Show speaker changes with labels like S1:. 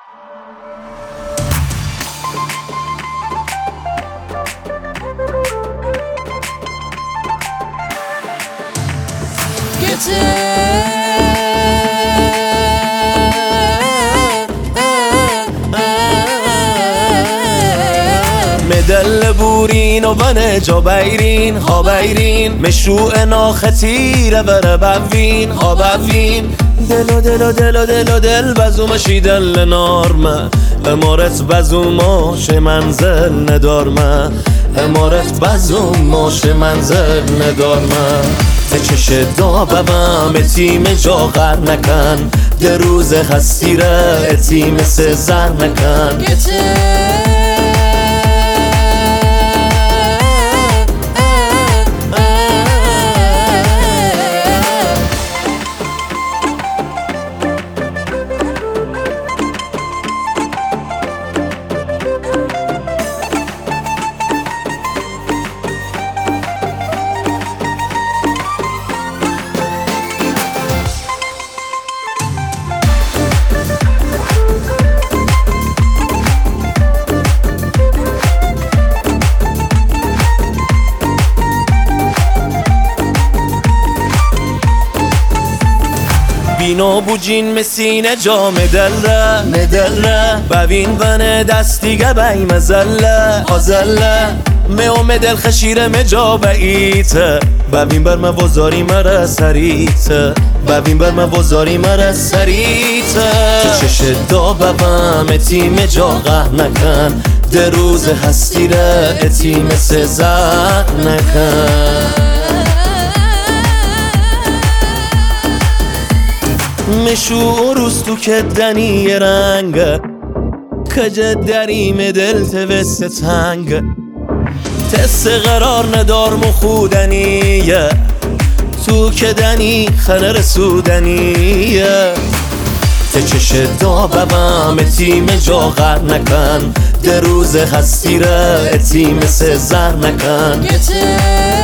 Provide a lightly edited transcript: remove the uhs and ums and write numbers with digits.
S1: مدل بورین و بنه جا بیرین ها بیرین مشروع ناختیره بره بوین ها بوین دل و دل بزومشی دل نارمه امارت بزوماش منزل ندارمه امارت بزوماش منزل ندارمه چش دابم اتیم جا غر نکن ده روز هستیره اتیم سزر نکن بینو بوجین مسینه جا مدله ببین ونه دستیگه بی مزله آزله میو مدل خشیره مجا بیته ببین بر موازاری مره سریته ببین بر موازاری مره سریته تو چش دابم اتیم جا غه نکن ده روز هستیره اتیم سزر نکن مشو روستو که دنی رنگ کجه دریم دل توست تنگ تست قرار ندارم خودنیه تو که دنی خنه رسودنیه ته چش دابم اتیم جا غر نکن ده روز هستیره اتیم سزر نکن